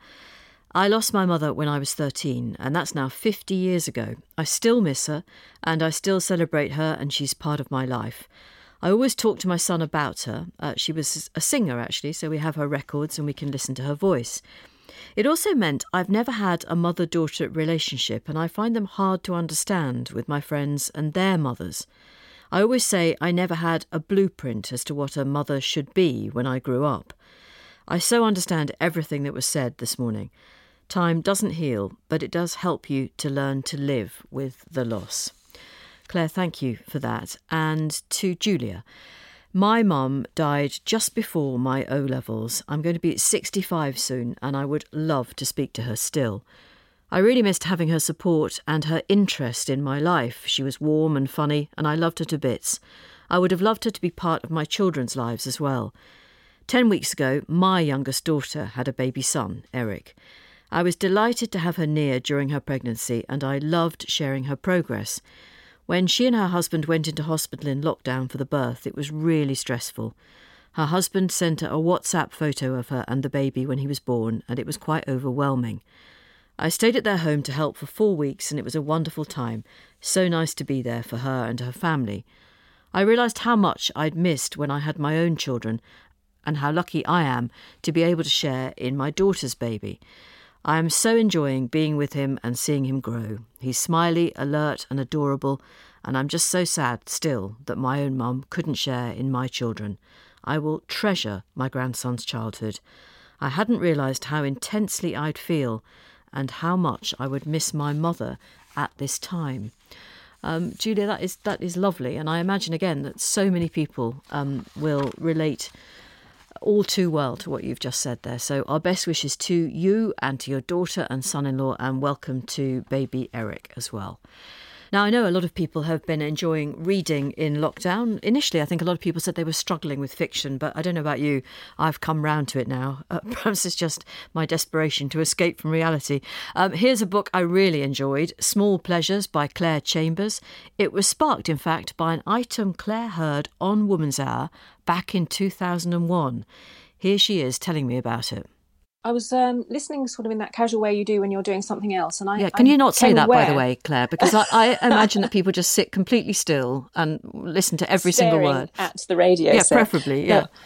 I lost my mother when I was 13, and that's now 50 years ago. I still miss her, and I still celebrate her, and she's part of my life. I always talk to my son about her. She was a singer, actually, so we have her records and we can listen to her voice. It also meant I've never had a mother-daughter relationship, and I find them hard to understand with my friends and their mothers. I always say I never had a blueprint as to what a mother should be when I grew up. I so understand everything that was said this morning. Time doesn't heal, but it does help you to learn to live with the loss. Claire, thank you for that. And to Julia, my mum died just before my O-levels. I'm going to be 65 soon, and I would love to speak to her still. I really missed having her support and her interest in my life. She was warm and funny, and I loved her to bits. I would have loved her to be part of my children's lives as well. 10 weeks ago, my youngest daughter had a baby son, Eric. I was delighted to have her near during her pregnancy, and I loved sharing her progress. When she and her husband went into hospital in lockdown for the birth, it was really stressful. Her husband sent her a WhatsApp photo of her and the baby when he was born, and it was quite overwhelming. I stayed at their home to help for 4 weeks, and it was a wonderful time. So nice to be there for her and her family. I realised how much I'd missed when I had my own children, and how lucky I am to be able to share in my daughter's baby. I am so enjoying being with him and seeing him grow. He's smiley, alert and adorable, and I'm just so sad still that my own mum couldn't share in my children. I will treasure my grandson's childhood. I hadn't realised how intensely I'd feel and how much I would miss my mother at this time. Julia, that is lovely, and I imagine again that so many people will relate all too well to what you've just said there. So our best wishes to you and to your daughter and son-in-law, and welcome to baby Eric as well. Now, I know a lot of people have been enjoying reading in lockdown. Initially, I think a lot of people said they were struggling with fiction, but I don't know about you. I've come round to it now. Perhaps it's just my desperation to escape from reality. Here's a book I really enjoyed, Small Pleasures by Claire Chambers. It was sparked, in fact, by an item Claire heard on Woman's Hour back in 2001. Here she is telling me about it. I was listening sort of in that casual way you do when you're doing something else. And can you not say that, by the way, Claire? Because I imagine that people just sit completely still and listen to every single word. At the radio. Yeah, preferably, yeah.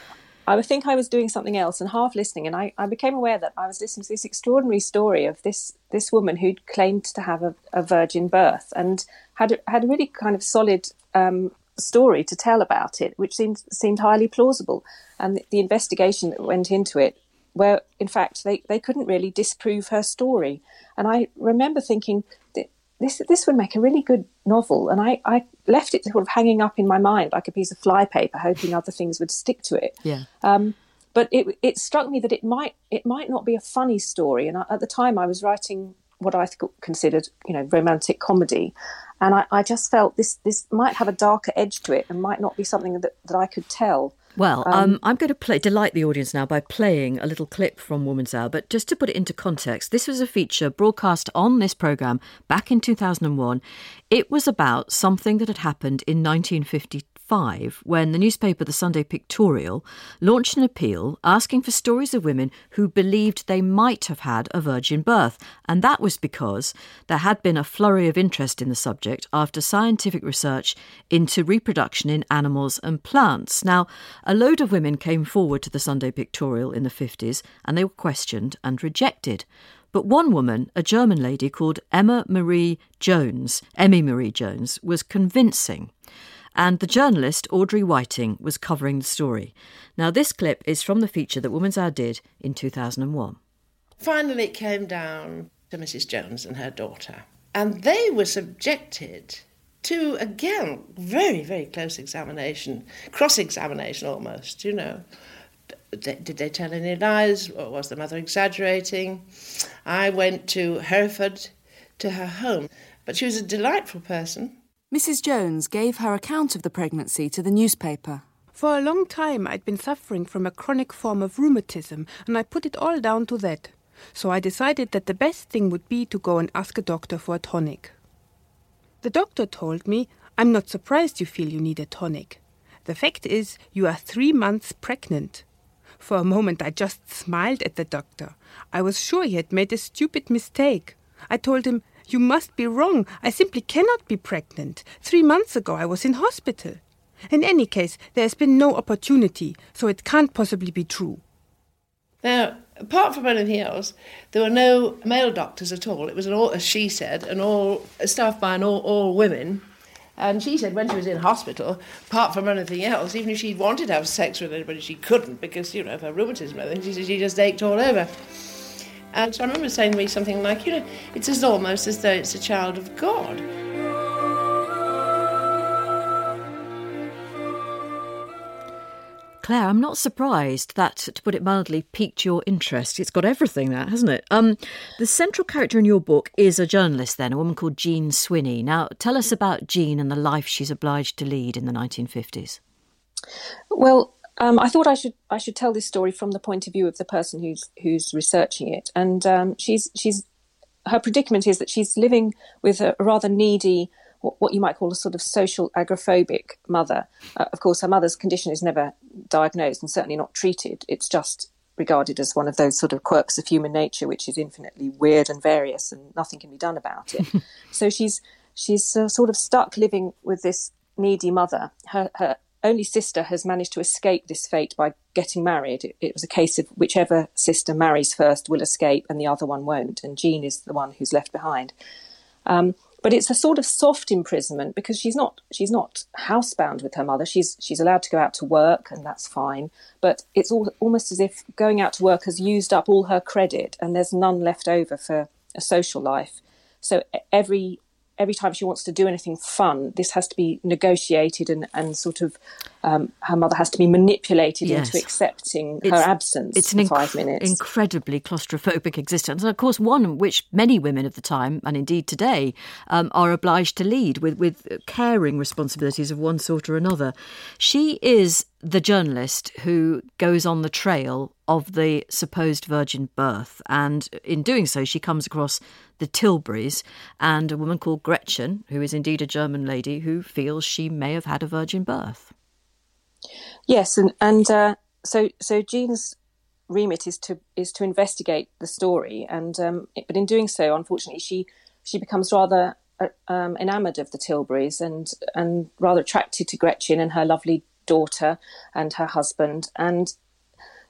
I think I was doing something else and half listening, and I became aware that I was listening to this extraordinary story of this woman who'd claimed to have a virgin birth and had a really kind of solid story to tell about it, which seemed highly plausible. And the investigation that went into it, where in fact they couldn't really disprove her story. And I remember thinking that this would make a really good novel, and I left it sort of hanging up in my mind like a piece of flypaper, hoping other things would stick to it. Yeah. But it struck me that it might not be a funny story, and at the time I was writing what I considered, romantic comedy, and I just felt this might have a darker edge to it and might not be something that I could tell. Well, I'm going to delight the audience now by playing a little clip from Woman's Hour. But just to put it into context, this was a feature broadcast on this programme back in 2001. It was about something that had happened in 1955 when the newspaper The Sunday Pictorial launched an appeal asking for stories of women who believed they might have had a virgin birth. And that was because there had been a flurry of interest in the subject after scientific research into reproduction in animals and plants. Now, a load of women came forward to the Sunday Pictorial in the 50s and they were questioned and rejected. But one woman, a German lady called Emmy Marie Jones, was convincing. And the journalist Audrey Whiting was covering the story. Now, this clip is from the feature that Woman's Hour did in 2001. Finally, it came down to Mrs. Jones and her daughter. And they were subjected to, again, very, very close examination, cross-examination almost, Did they tell any lies, or was the mother exaggerating? I went to Hereford, to her home, but she was a delightful person. Mrs. Jones gave her account of the pregnancy to the newspaper. For a long time I'd been suffering from a chronic form of rheumatism, and I put it all down to that. So I decided that the best thing would be to go and ask a doctor for a tonic. The doctor told me, "I'm not surprised you feel you need a tonic. The fact is, you are 3 months pregnant." For a moment I just smiled at the doctor. I was sure he had made a stupid mistake. I told him, "You must be wrong. I simply cannot be pregnant. 3 months ago I was in hospital. In any case, there has been no opportunity, so it can't possibly be true." Now, apart from anything else, there were no male doctors at all. It was as she said, staffed by all women. And she said when she was in hospital, apart from anything else, even if she wanted to have sex with anybody, she couldn't because, of her rheumatism and everything. She said she just ached all over. And so I remember saying to me something like, it's almost as though it's a child of God. Claire, I'm not surprised that, to put it mildly, piqued your interest. It's got everything, that, hasn't it? The central character in your book is a journalist then, a woman called Jean Swinney. Now, tell us about Jean and the life she's obliged to lead in the 1950s. Well, I thought I should tell this story from the point of view of the person who's researching it. And her predicament is that she's living with a rather needy, what you might call a sort of social agoraphobic mother. Of course, her mother's condition is never diagnosed and certainly not treated. It's just regarded as one of those sort of quirks of human nature, which is infinitely weird and various, and nothing can be done about it. So she's sort of stuck living with this needy mother. Her only sister has managed to escape this fate by getting married. It was a case of whichever sister marries first will escape and the other one won't. And Jean is the one who's left behind. But it's a sort of soft imprisonment because she's not housebound with her mother. She's allowed to go out to work, and that's fine. But it's almost as if going out to work has used up all her credit, and there's none left over for a social life. So every time she wants to do anything fun, this has to be negotiated and sort of her mother has to be manipulated into accepting her absence for 5 minutes. Incredibly claustrophobic existence. And of course, one which many women of the time, and indeed today, are obliged to lead with caring responsibilities of one sort or another. She is the journalist who goes on the trail of the supposed virgin birth. And in doing so, she comes across the Tilburys and a woman called Gretchen, who is indeed a German lady who feels she may have had a virgin birth. Yes, and so Jean's remit is to investigate the story, and but in doing so, unfortunately, she becomes rather enamoured of the Tilburys and rather attracted to Gretchen and her lovely daughter and her husband, and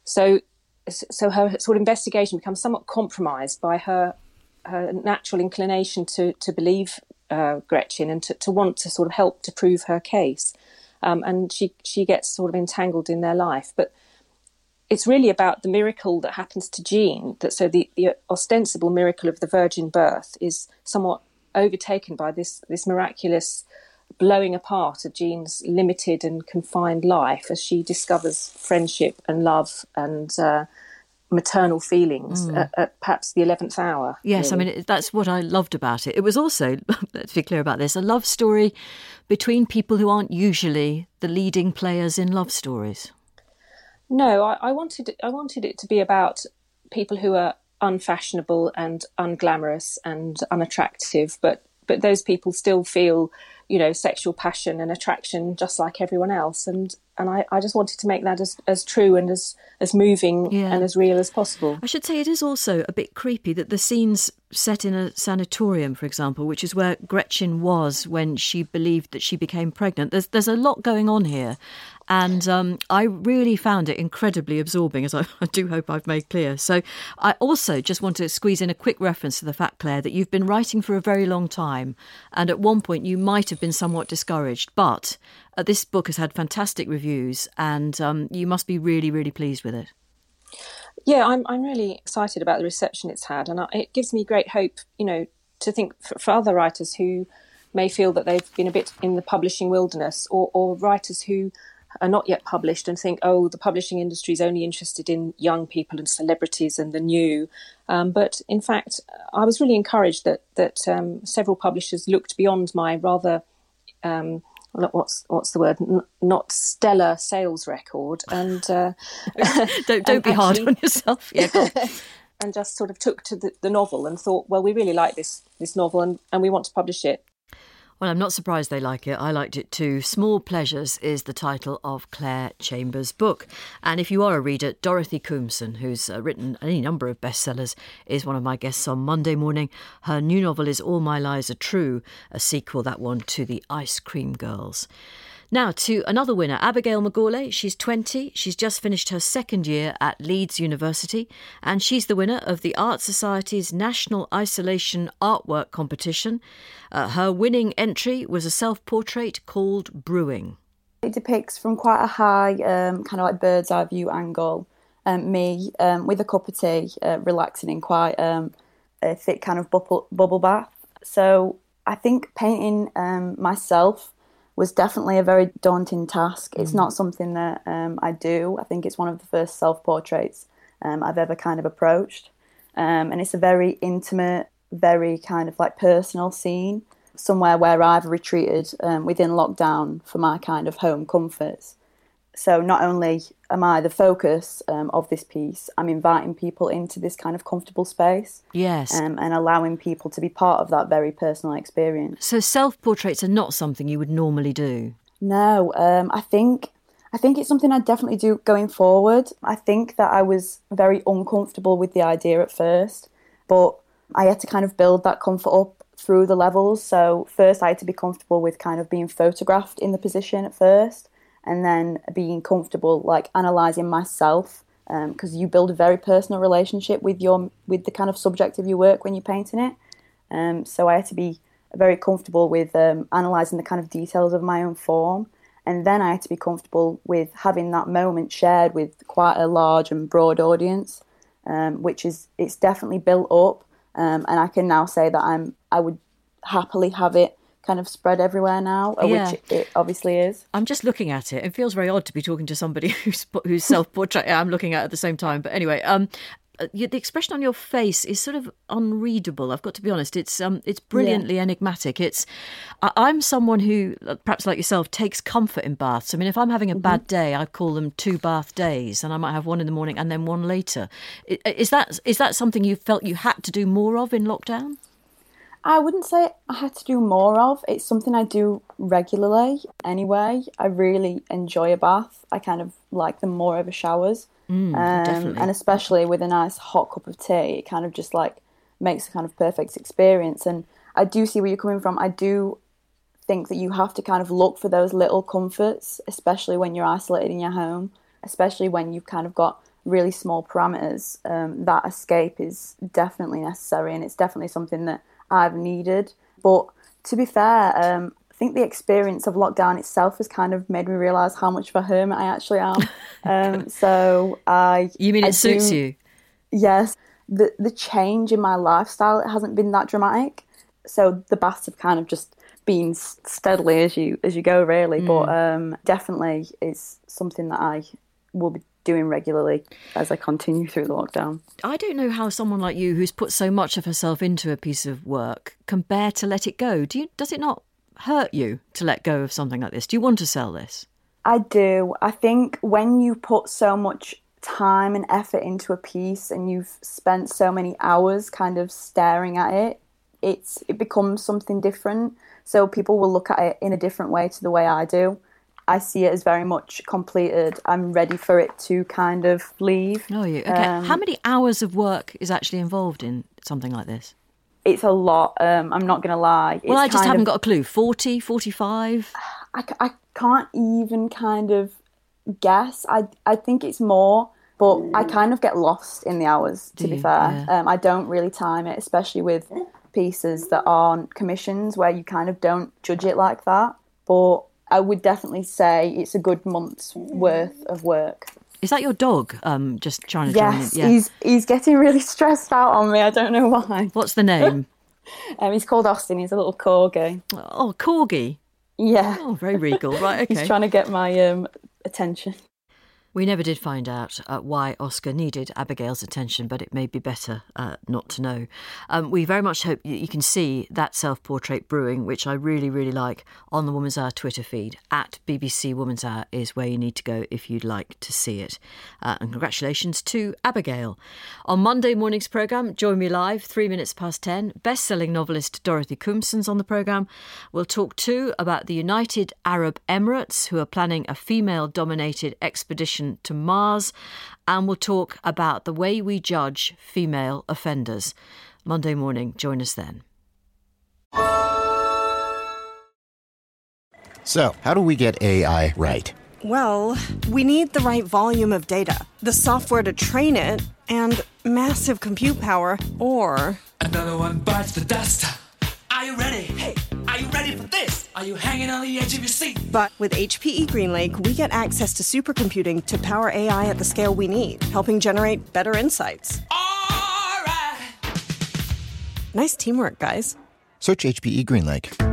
So her sort of investigation becomes somewhat compromised by her natural inclination to believe Gretchen and to want to sort of help to prove her case. And she gets sort of entangled in their life. But it's really about the miracle that happens to Jean. So the ostensible miracle of the virgin birth is somewhat overtaken by this miraculous blowing apart of Jean's limited and confined life as she discovers friendship and love and maternal feelings at perhaps the 11th hour. Yes, really. I mean, that's what I loved about it. It was also, let's be clear about this, a love story between people who aren't usually the leading players in love stories. No, I wanted it to be about people who are unfashionable and unglamorous and unattractive, but those people still feel, sexual passion and attraction just like everyone else. And I just wanted to make that as true and as moving and as real as possible. I should say it is also a bit creepy that the scene's set in a sanatorium, for example, which is where Gretchen was when she believed that she became pregnant. There's a lot going on here. And I really found it incredibly absorbing, as I do hope I've made clear. So I also just want to squeeze in a quick reference to the fact, Claire, that you've been writing for a very long time. And at one point you might have been somewhat discouraged. But this book has had fantastic reviews and you must be really, really pleased with it. Yeah, I'm really excited about the reception it's had. And it gives me great hope, to think for other writers who may feel that they've been a bit in the publishing wilderness or writers who are not yet published and think, the publishing industry is only interested in young people and celebrities and the new. But in fact, I was really encouraged that several publishers looked beyond my rather, what's the word, not stellar sales record. And don't be hard on yourself. Yeah, go on. And just sort of took to the novel and thought, well, we really like this novel and we want to publish it. Well, I'm not surprised they like it. I liked it too. Small Pleasures is the title of Claire Chambers' book. And if you are a reader, Dorothy Coomson, who's written any number of bestsellers, is one of my guests on Monday morning. Her new novel is All My Lies Are True, a sequel, that one, to The Ice Cream Girls. Now to another winner, Abigail Macaulay. She's 20. She's just finished her second year at Leeds University, and she's the winner of the Art Society's National Isolation Artwork Competition. Her winning entry was a self-portrait called Brewing. It depicts from quite a high, kind of like bird's eye view angle, me with a cup of tea, relaxing in quite a thick kind of bubble bath. So I think painting myself was definitely a very daunting task. It's not something that I do. I think it's one of the first self-portraits I've ever kind of approached. And it's a very intimate, very kind of like personal scene, somewhere where I've retreated within lockdown for my kind of home comforts. So not only am I the focus of this piece, I'm inviting people into this kind of comfortable space. Yes. And allowing people to be part of that very personal experience. So self-portraits are not something you would normally do? No, I think it's something I definitely do going forward. I think that I was very uncomfortable with the idea at first, but I had to kind of build that comfort up through the levels. So first I had to be comfortable with kind of being photographed in the position at first, and then being comfortable like analysing myself, because you build a very personal relationship with the kind of subject of your work when you're painting it. So I had to be very comfortable with analysing the kind of details of my own form, and then I had to be comfortable with having that moment shared with quite a large and broad audience, it's definitely built up, and I can now say that I would happily have it kind of spread everywhere now, which it obviously is. I'm just looking at it. It feels very odd to be talking to somebody who's self-portrait I'm looking at the same time. But anyway, the expression on your face is sort of unreadable. I've got to be honest. It's brilliantly enigmatic. I'm someone who, perhaps like yourself, takes comfort in baths. I mean, if I'm having a bad day, I call them 2 bath days, and I might have one in the morning and then one later. Is that something you felt you had to do more of in lockdown? I wouldn't say I had to do more of. It's something I do regularly anyway. I really enjoy a bath. I kind of like them more over showers. Definitely. And especially with a nice hot cup of tea, it kind of just like makes a kind of perfect experience. And I do see where you're coming from. I do think that you have to kind of look for those little comforts, especially when you're isolated in your home, especially when you've kind of got really small parameters, that escape is definitely necessary, and it's definitely something that I've needed. But to be fair, I think the experience of lockdown itself has kind of made me realise how much of a hermit I actually am. So You mean it suits you? Yes. The change in my lifestyle, it hasn't been that dramatic. So the baths have kind of just been steadily as you go, really. But definitely is something that I will be doing regularly as I continue through the lockdown. I don't know how someone like you, who's put so much of herself into a piece of work, can bear to let it go. Does it not hurt you to let go of something like this? Do you want to sell this? I do. I think when you put so much time and effort into a piece and you've spent so many hours kind of staring at it, it becomes something different. So people will look at it in a different way to the way I do. I see it as very much completed. I'm ready for it to kind of leave. Oh, you? Okay. How many hours of work is actually involved in something like this? It's a lot. I'm not going to lie. Well, I just haven't got a clue. 40, 45? I can't even kind of guess. I think it's more, but I kind of get lost in the hours, to be fair. Yeah. I don't really time it, especially with pieces that aren't commissions where you kind of don't judge it like that. But I would definitely say it's a good month's worth of work. Is that your dog just trying to join in? Yes, yeah. He's getting really stressed out on me. I don't know why. What's the name? He's called Austin. He's a little corgi. Oh, corgi? Yeah. Oh, very regal. Right, okay. He's trying to get my attention. We never did find out why Oscar needed Abigail's attention, but it may be better not to know. We very much hope you can see that self-portrait brewing, which I really, really like, on the Woman's Hour Twitter feed. At BBC Woman's Hour is where you need to go if you'd like to see it. And congratulations to Abigail. On Monday morning's programme, join me live, 3 minutes past 10. Best-selling novelist Dorothy Koomson's on the programme. We'll talk too about the United Arab Emirates, who are planning a female-dominated expedition to Mars, and we'll talk about the way we judge female offenders. Monday morning, join us then. So, how do we get AI right? Well, we need the right volume of data, the software to train it, and massive compute power, or... Another one bites the dust. Are you ready? Hey, are you ready for this? Are you hanging on the edge of your seat? But with HPE GreenLake, we get access to supercomputing to power AI at the scale we need, helping generate better insights. All right. Nice teamwork, guys. Search HPE GreenLake.